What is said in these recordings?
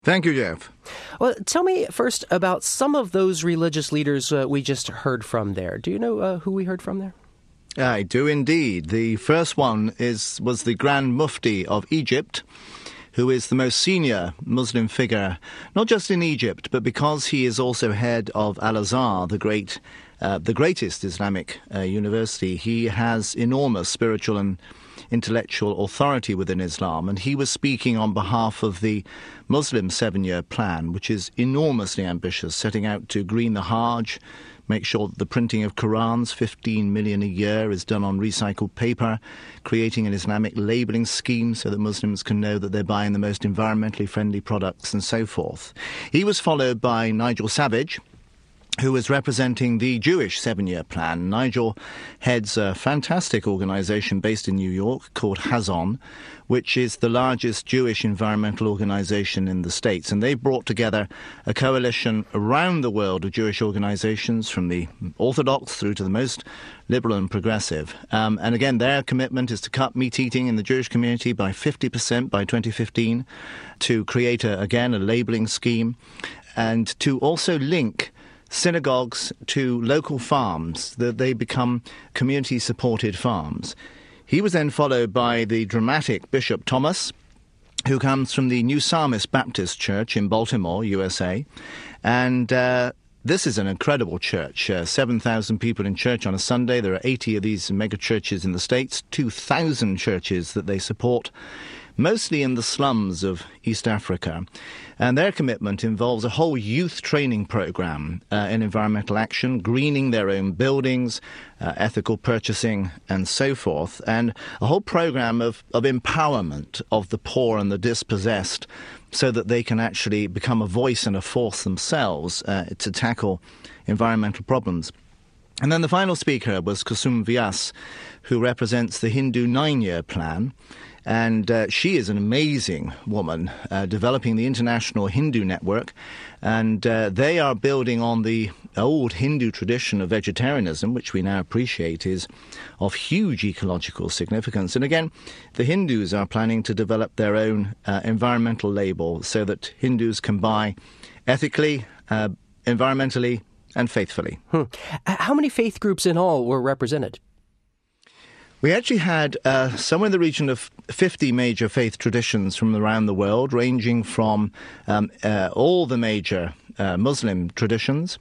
Thank you, Jeff. Well, tell me first about some of those religious leaders we just heard from there. Do you know who we heard from there? I do indeed. The first one was the Grand Mufti of Egypt, who is the most senior Muslim figure, not just in Egypt, but because he is also head of Al-Azhar, the greatest Islamic university. He has enormous spiritual and intellectual authority within Islam, and he was speaking on behalf of the Muslim 7-year plan, which is enormously ambitious, setting out to green the Hajj, make sure that the printing of Qurans, 15 million a year, is done on recycled paper, creating an Islamic labelling scheme so that Muslims can know that they're buying the most environmentally friendly products and so forth. He was followed by Nigel Savage, who was representing the Jewish 7-year plan. Nigel heads a fantastic organisation based in New York called Hazon, which is the largest Jewish environmental organisation in the States. And they've brought together a coalition around the world of Jewish organisations, from the Orthodox through to the most liberal and progressive. And again, their commitment is to cut meat eating in the Jewish community by 50% by 2015, to create, a labelling scheme, and to also link synagogues to local farms, that they become community-supported farms. He was then followed by the dramatic Bishop Thomas, who comes from the New Psalmist Baptist Church in Baltimore, USA. And this is an incredible church. 7,000 people in church on a Sunday. There are 80 of these mega churches in the States, 2,000 churches that they support, mostly in the slums of East Africa. And their commitment involves a whole youth training program in environmental action, greening their own buildings, ethical purchasing, and so forth, and a whole program of empowerment of the poor and the dispossessed so that they can actually become a voice and a force themselves to tackle environmental problems. And then the final speaker was Kusum Vyas, who represents the Hindu 9-year plan. And she is an amazing woman, developing the International Hindu Network. And they are building on the old Hindu tradition of vegetarianism, which we now appreciate is of huge ecological significance. And again, the Hindus are planning to develop their own environmental label so that Hindus can buy ethically, environmentally, and faithfully. How many faith groups in all were represented? We actually had somewhere in the region of 50 major faith traditions from around the world, ranging from all the major Muslim traditions,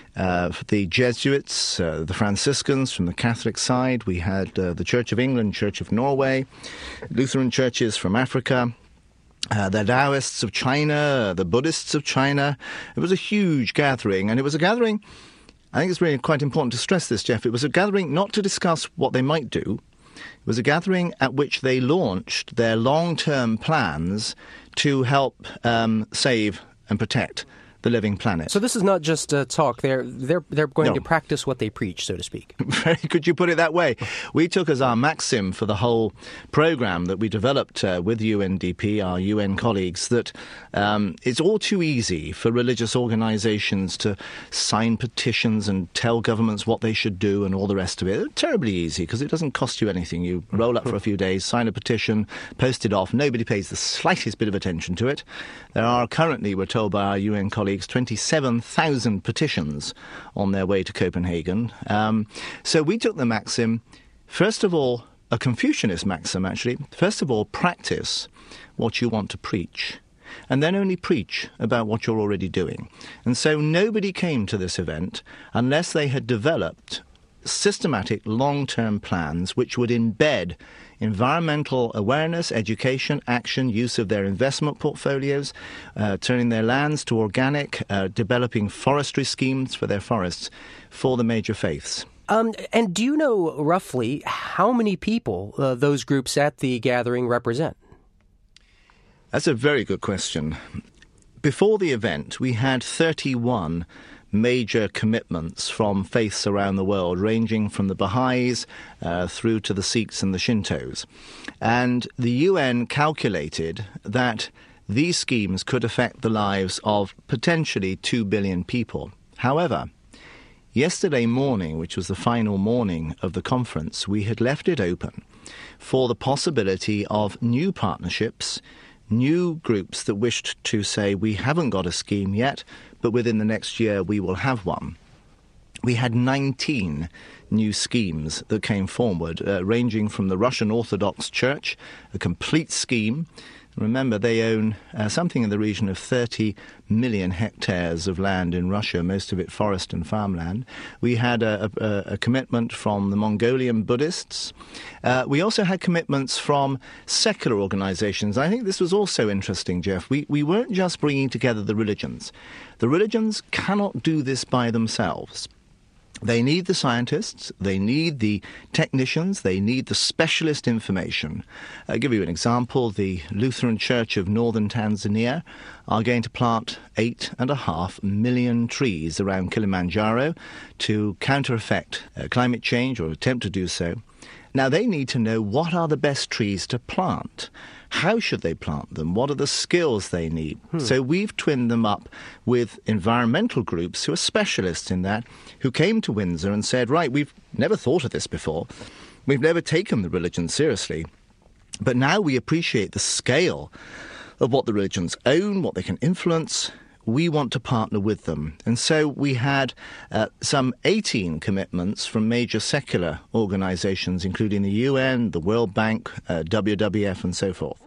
the Jesuits, the Franciscans from the Catholic side. We had the Church of England, Church of Norway, Lutheran churches from Africa, the Taoists of China, the Buddhists of China. It was a huge gathering, and it was a gathering, I think it's really quite important to stress this, Jeff, it was a gathering not to discuss what they might do. It was a gathering at which they launched their long-term plans to help save and protect the living planet. So this is not just talk. They're going to practice what they preach, so to speak. Very good you put it that way. We took as our maxim for the whole program that we developed with UNDP, our UN colleagues, that it's all too easy for religious organizations to sign petitions and tell governments what they should do and all the rest of it. It's terribly easy because it doesn't cost you anything. You roll up for a few days, sign a petition, post it off. Nobody pays the slightest bit of attention to it. There are currently, we're told by our UN colleagues, 27,000 petitions on their way to Copenhagen. So we took the maxim, first of all, a Confucianist maxim actually, first of all, practice what you want to preach, and then only preach about what you're already doing. And so nobody came to this event unless they had developed systematic long-term plans which would embed environmental awareness, education, action, use of their investment portfolios, turning their lands to organic, developing forestry schemes for their forests for the major faiths. And do you know roughly how many people those groups at the gathering represent? That's a very good question. Before the event, we had 31 major commitments from faiths around the world, ranging from the Baha'is through to the Sikhs and the Shintos. And the UN calculated that these schemes could affect the lives of potentially 2 billion people. However, yesterday morning, which was the final morning of the conference, we had left it open for the possibility of new partnerships new groups that wished to say, we haven't got a scheme yet, but within the next year we will have one. We had 19 new schemes that came forward, ranging from the Russian Orthodox Church, a complete scheme. Remember, they own something in the region of 30 million hectares of land in Russia, most of it forest and farmland. We had a commitment from the Mongolian Buddhists. We also had commitments from secular organizations. I think this was also interesting, Jeff. We weren't just bringing together the religions. The religions cannot do this by themselves. They need the scientists, they need the technicians, they need the specialist information. I'll give you an example. The Lutheran Church of northern Tanzania are going to plant 8.5 million trees around Kilimanjaro to counter-effect climate change, or attempt to do so. Now, they need to know what are the best trees to plant. How should they plant them? What are the skills they need? So we've twinned them up with environmental groups who are specialists in that, who came to Windsor and said, right, we've never thought of this before. We've never taken the religion seriously. But now we appreciate the scale of what the religions own, what they can influence. We want to partner with them. And so we had some 18 commitments from major secular organizations, including the UN, the World Bank, WWF, and so forth.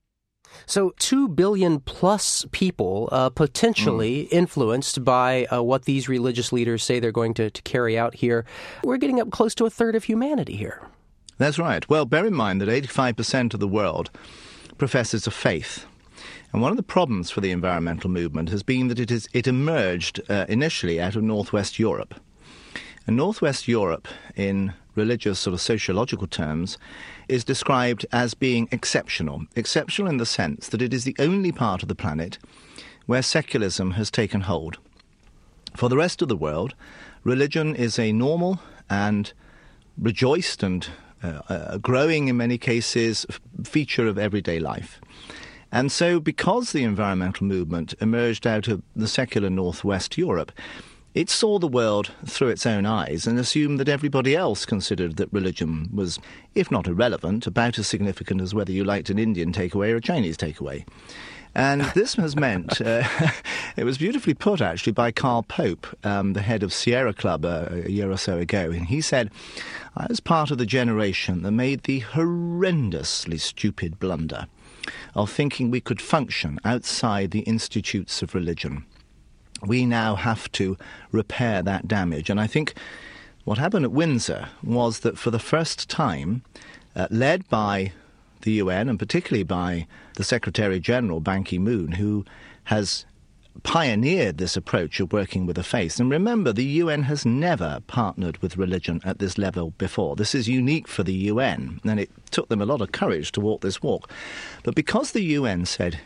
So 2 billion plus people potentially influenced by what these religious leaders say they're going to carry out here. We're getting up close to a third of humanity here. That's right. Well, bear in mind that 85% of the world professes a faith. And one of the problems for the environmental movement has been that it emerged initially out of Northwest Europe. And Northwest Europe, in religious sort of sociological terms, is described as being exceptional. Exceptional in the sense that it is the only part of the planet where secularism has taken hold. For the rest of the world, religion is a normal and rejoiced and growing, in many cases, feature of everyday life. And so because the environmental movement emerged out of the secular Northwest Europe, it saw the world through its own eyes and assumed that everybody else considered that religion was, if not irrelevant, about as significant as whether you liked an Indian takeaway or a Chinese takeaway. And this has meant, it was beautifully put actually by Karl Pope, the head of Sierra Club a year or so ago, and he said, I was part of the generation that made the horrendously stupid blunder of thinking we could function outside the institutes of religion. We now have to repair that damage. And I think what happened at Windsor was that for the first time, led by the UN and particularly by the Secretary-General, Ban Ki-moon, who has pioneered this approach of working with the faith. And remember, the UN has never partnered with religion at this level before. This is unique for the UN, and it took them a lot of courage to walk this walk. But because the UN said,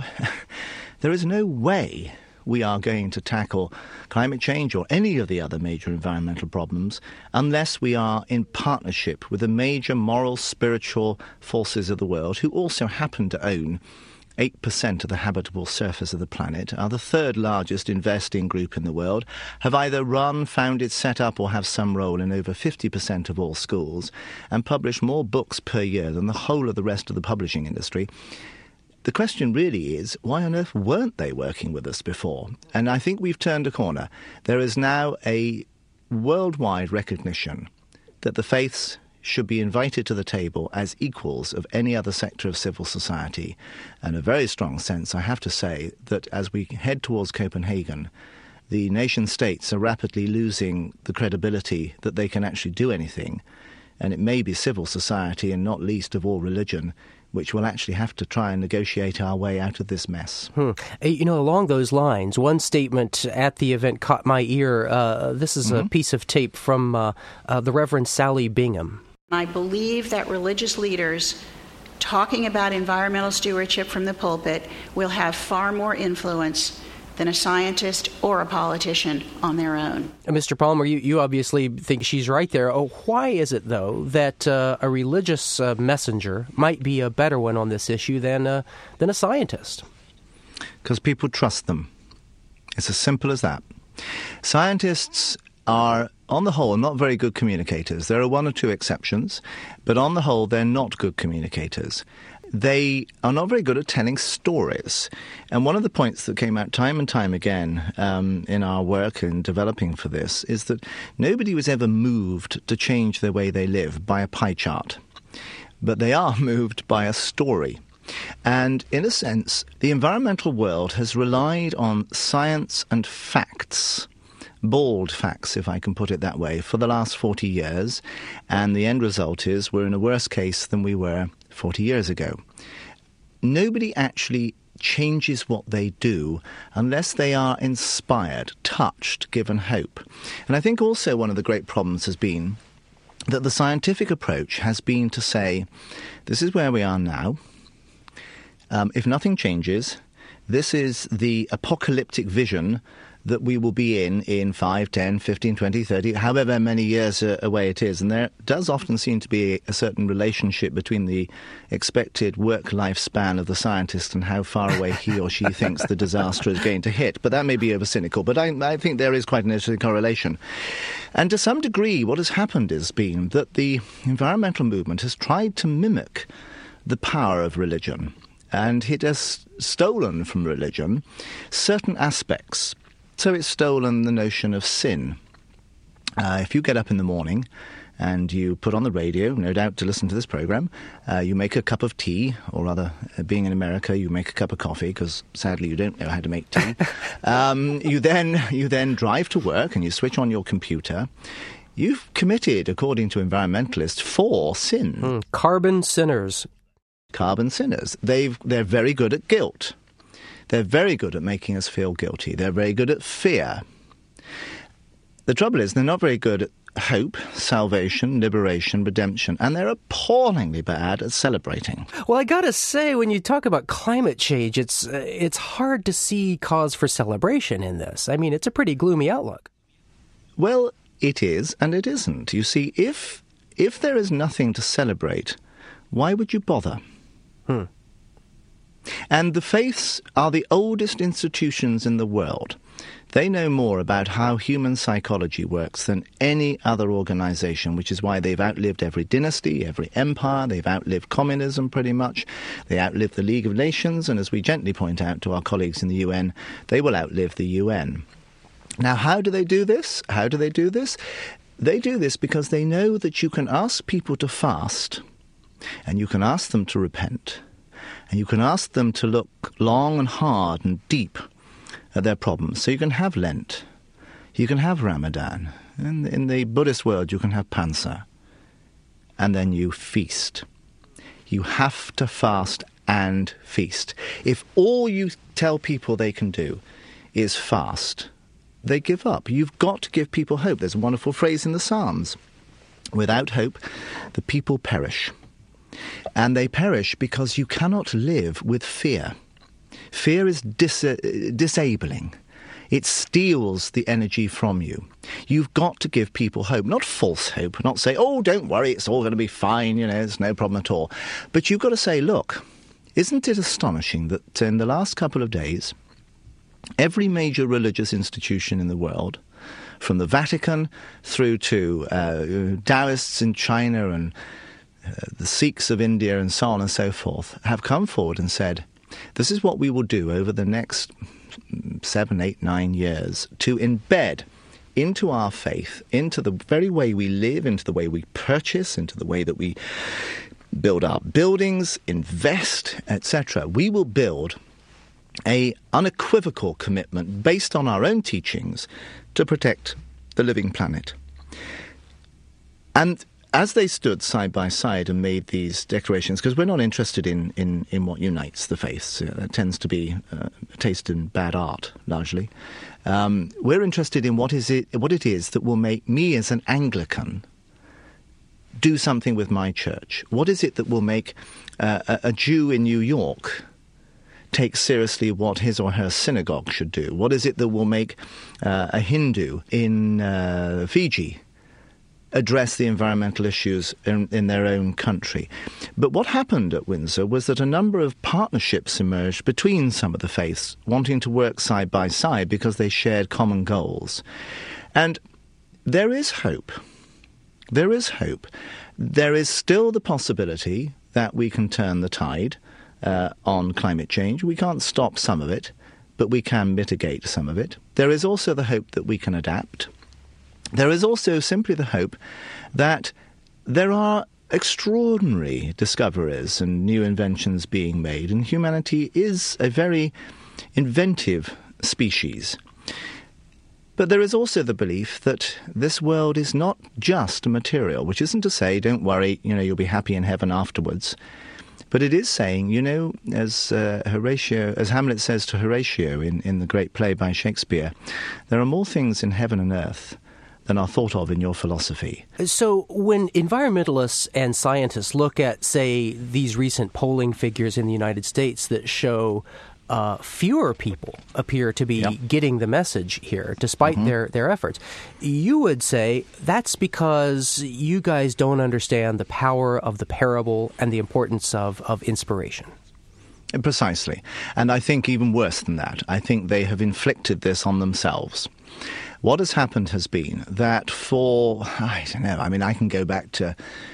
there is no way we are going to tackle climate change or any of the other major environmental problems unless we are in partnership with the major moral, spiritual forces of the world, who also happen to own 8% of the habitable surface of the planet, are the third largest investing group in the world, have either run, founded, set up, or have some role in over 50% of all schools, and publish more books per year than the whole of the rest of the publishing industry. The question really is, why on earth weren't they working with us before? And I think we've turned a corner. There is now a worldwide recognition that the faiths should be invited to the table as equals of any other sector of civil society. And a very strong sense, I have to say, that as we head towards Copenhagen, the nation-states are rapidly losing the credibility that they can actually do anything. And it may be civil society, and not least of all religion, which will actually have to try and negotiate our way out of this mess. Along those lines, one statement at the event caught my ear. This is a piece of tape from the Reverend Sally Bingham. I believe that religious leaders talking about environmental stewardship from the pulpit will have far more influence than a scientist or a politician on their own. Mr. Palmer, you obviously think she's right there. Why is it, though, that a religious messenger might be a better one on this issue than a scientist? Because people trust them. It's as simple as that. Scientists are, on the whole, not very good communicators. There are one or two exceptions, but on the whole, they're not good communicators. they are not very good at telling stories. And one of the points that came out time and time again in our work in developing for this is that nobody was ever moved to change the way they live by a pie chart, but they are moved by a story. And in a sense, the environmental world has relied on science and facts, bald facts, if I can put it that way, for the last 40 years. And the end result is we're in a worse case than we were 40 years ago. Nobody actually changes what they do unless they are inspired, touched, given hope. And I think also one of the great problems has been that the scientific approach has been to say, this is where we are now. If nothing changes, this is the apocalyptic vision that we will be in 5, 10, 15, 20, 30, however many years away it is. And there does often seem to be a certain relationship between the expected work lifespan of the scientist and how far away he or she thinks the disaster is going to hit. But that may be over-cynical. But I think there is quite an interesting correlation. And to some degree, what has happened has been that the environmental movement has tried to mimic the power of religion. And it has stolen from religion certain aspects. So it's stolen the notion of sin. If you get up in the morning and you put on the radio, no doubt to listen to this program, you make a cup of tea, or rather, being in America, you make a cup of coffee, because sadly you don't know how to make tea. You then drive to work and you switch on your computer. You've committed, according to environmentalists, 4 sins. Carbon sinners. Carbon sinners. They're very good at guilt. They're very good at making us feel guilty. They're very good at fear. The trouble is they're not very good at hope, salvation, liberation, redemption, and they're appallingly bad at celebrating. Well, I gotta say, when you talk about climate change, it's hard to see cause for celebration in this. I mean, it's a pretty gloomy outlook. Well, it is and it isn't. You see, if there is nothing to celebrate, why would you bother? And the faiths are the oldest institutions in the world. They know more about how human psychology works than any other organization, which is why they've outlived every dynasty, every empire. They've outlived communism pretty much. They outlived the League of Nations, and as we gently point out to our colleagues in the UN, they will outlive the UN. Now, how do they do this? They do this because they know that you can ask people to fast, and you can ask them to repent, and you can ask them to look long and hard and deep at their problems. So you can have Lent, you can have Ramadan, and in the Buddhist world you can have Pansa, and then you feast. You have to fast and feast. If all you tell people they can do is fast, they give up. You've got to give people hope. There's a wonderful phrase in the Psalms. Without hope, the people perish. And they perish because you cannot live with fear. Fear is disabling. It steals the energy from you. You've got to give people hope, not false hope, not say, oh, don't worry, it's all going to be fine, it's no problem at all. But you've got to say, look, isn't it astonishing that in the last couple of days, every major religious institution in the world, from the Vatican through to Taoists in China and the Sikhs of India and so on and so forth, have come forward and said, this is what we will do over the next 7, 8, 9 years to embed into our faith, into the very way we live, into the way we purchase, into the way that we build our buildings, invest, etc. We will build an unequivocal commitment based on our own teachings to protect the living planet. And as they stood side by side and made these declarations, because we're not interested in what unites the faiths, it tends to be a taste in bad art, largely. We're interested in what it is that will make me as an Anglican do something with my church. What is it that will make a Jew in New York take seriously what his or her synagogue should do? What is it that will make a Hindu in Fiji address the environmental issues in their own country? But what happened at Windsor was that a number of partnerships emerged between some of the faiths wanting to work side by side because they shared common goals. And there is hope. There is hope. There is still the possibility that we can turn the tide on climate change. We can't stop some of it, but we can mitigate some of it. There is also the hope that we can adapt. There is also simply the hope that there are extraordinary discoveries and new inventions being made, and humanity is a very inventive species. But there is also the belief that this world is not just material, which isn't to say, don't worry, you'll be happy in heaven afterwards. But it is saying, as Hamlet says to Horatio in the great play by Shakespeare, there are more things in heaven and earth than are thought of in your philosophy. So when environmentalists and scientists look at, say, these recent polling figures in the United States that show fewer people appear to be getting the message here, despite their efforts, you would say that's because you guys don't understand the power of the parable and the importance of inspiration. Precisely. And I think even worse than that, I think they have inflicted this on themselves. What has happened has been that I can go back to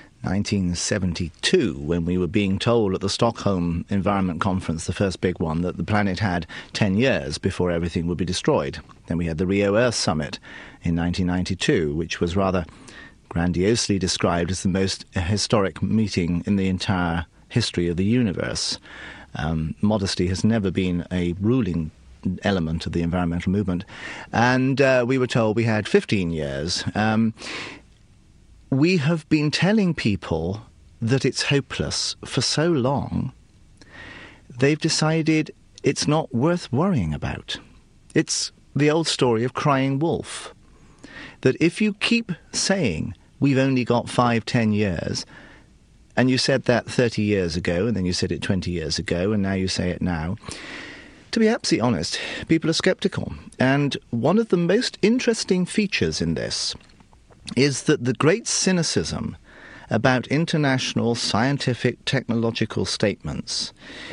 1972, when we were being told at the Stockholm Environment Conference, the first big one, that the planet had 10 years before everything would be destroyed. Then we had the Rio Earth Summit in 1992, which was rather grandiosely described as the most historic meeting in the entire history of the universe. Modesty has never been a ruling element of the environmental movement. And we were told we had 15 years. We have been telling people that it's hopeless for so long, they've decided it's not worth worrying about. It's the old story of crying wolf, that if you keep saying we've only got 5-10 years, and you said that 30 years ago, and then you said it 20 years ago, and now you say it now, to be absolutely honest, people are sceptical. And one of the most interesting features in this is that the great cynicism about international scientific technological statements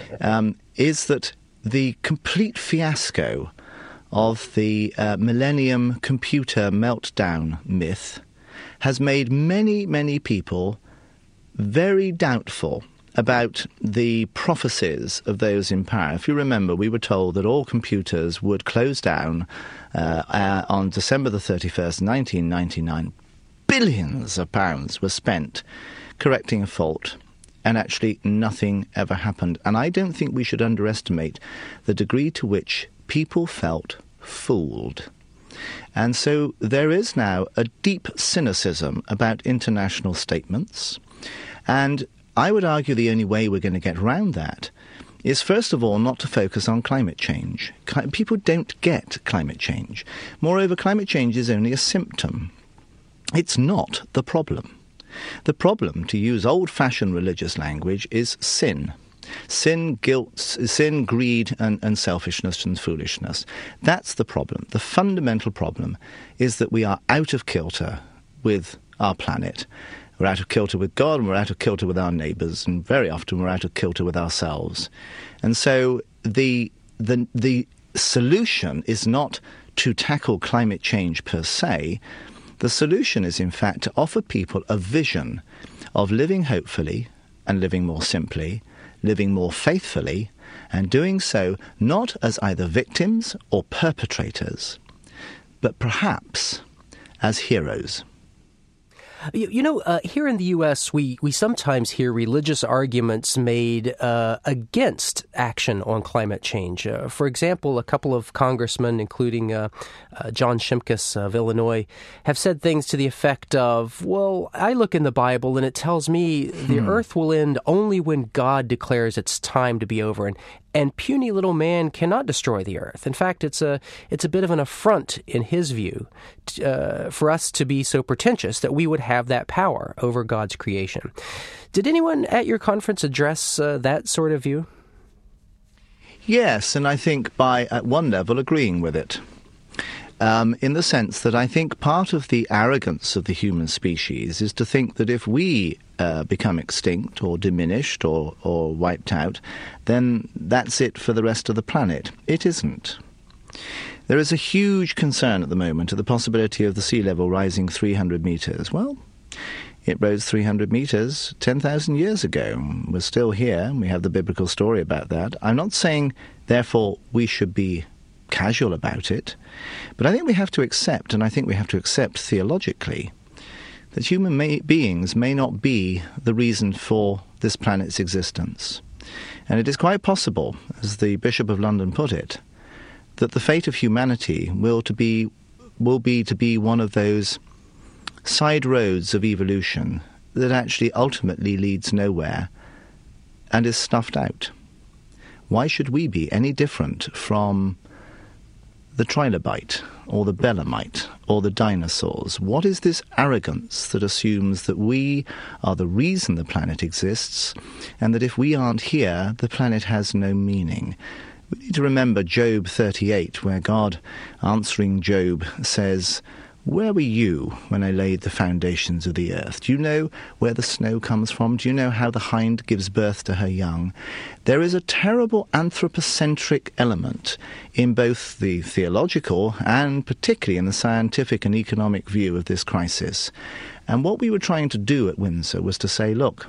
is that the complete fiasco of the Millennium Computer Meltdown myth has made many, many people very doubtful about the prophecies of those in power. If you remember, we were told that all computers would close down on December the 31st, 1999. Billions of pounds were spent correcting a fault, and actually nothing ever happened. And I don't think we should underestimate the degree to which people felt fooled. And so there is now a deep cynicism about international statements, and I would argue the only way we're going to get round that is, first of all, not to focus on climate change. People don't get climate change. Moreover, climate change is only a symptom. It's not the problem. The problem, to use old-fashioned religious language, is sin. Sin, guilt, sin, greed, and selfishness and foolishness. That's the problem. The fundamental problem is that we are out of kilter with our planet. We're out of kilter with God, and we're out of kilter with our neighbours, and very often we're out of kilter with ourselves. And so the solution is not to tackle climate change per se. The solution is, in fact, to offer people a vision of living hopefully and living more simply, living more faithfully, and doing so not as either victims or perpetrators, but perhaps as heroes. Here in the U.S., we sometimes hear religious arguments made against action on climate change. For example, a couple of congressmen, including John Shimkus of Illinois, have said things to the effect of, well, I look in the Bible and it tells me the earth will end only when God declares it's time to be over. And puny little man cannot destroy the earth. In fact, it's a bit of an affront, in his view, for us to be so pretentious that we would have that power over God's creation. Did anyone at your conference address that sort of view? Yes, and I think at one level, agreeing with it. In the sense that I think part of the arrogance of the human species is to think that if we become extinct or diminished or wiped out, then that's it for the rest of the planet. It isn't. There is a huge concern at the moment at the possibility of the sea level rising 300 meters. Well, It rose 300 meters 10,000 years ago. We're still here, and we have the biblical story about that. I'm not saying, therefore, we should be casual about it, but I think we have to accept, and I think we have to accept theologically, that human beings may not be the reason for this planet's existence. And it is quite possible, as the Bishop of London put it, that the fate of humanity will be to be one of those side roads of evolution that actually ultimately leads nowhere and is snuffed out. Why should we be any different from the trilobite or the belemite or the dinosaurs? What is this arrogance that assumes that we are the reason the planet exists and that if we aren't here, the planet has no meaning? We need to remember Job 38, where God, answering Job, says, "Where were you when I laid the foundations of the earth? Do you know where the snow comes from? Do you know how the hind gives birth to her young?" There is a terrible anthropocentric element in both the theological and particularly in the scientific and economic view of this crisis. And what we were trying to do at Windsor was to say, look,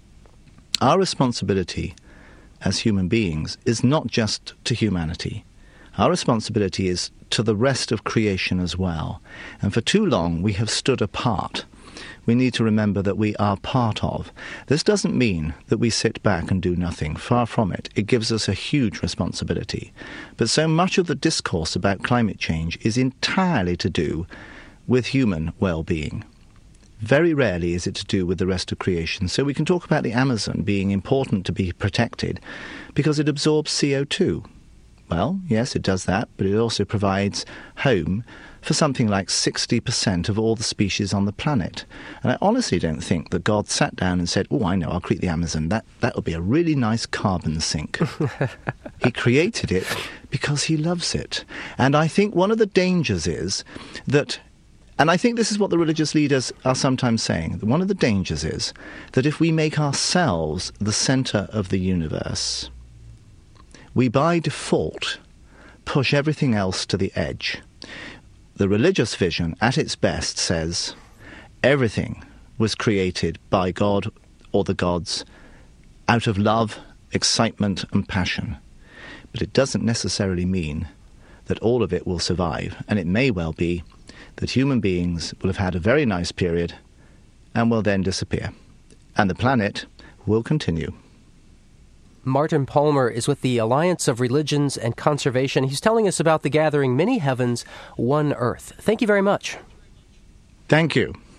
our responsibility as human beings is not just to humanity. Our responsibility is to the rest of creation as well. And for too long we have stood apart. We need to remember that we are part of. This doesn't mean that we sit back and do nothing. Far from it. It gives us a huge responsibility. But so much of the discourse about climate change is entirely to do with human well-being. Very rarely is it to do with the rest of creation. So we can talk about the Amazon being important to be protected because it absorbs CO2. Well, yes, it does that, but it also provides home for something like 60% of all the species on the planet. And I honestly don't think that God sat down and said, "Oh, I know, I'll create the Amazon. That would be a really nice carbon sink." He created it because he loves it. And I think one of the dangers is that, and I think this is what the religious leaders are sometimes saying, that one of the dangers is that if we make ourselves the center of the universe, we by default push everything else to the edge. The religious vision, at its best, says everything was created by God or the gods out of love, excitement, and passion. But it doesn't necessarily mean that all of it will survive, and it may well be that human beings will have had a very nice period and will then disappear, and the planet will continue. Martin Palmer is with the Alliance of Religions and Conservation. He's telling us about the gathering Many Heavens, One Earth. Thank you very much. Thank you.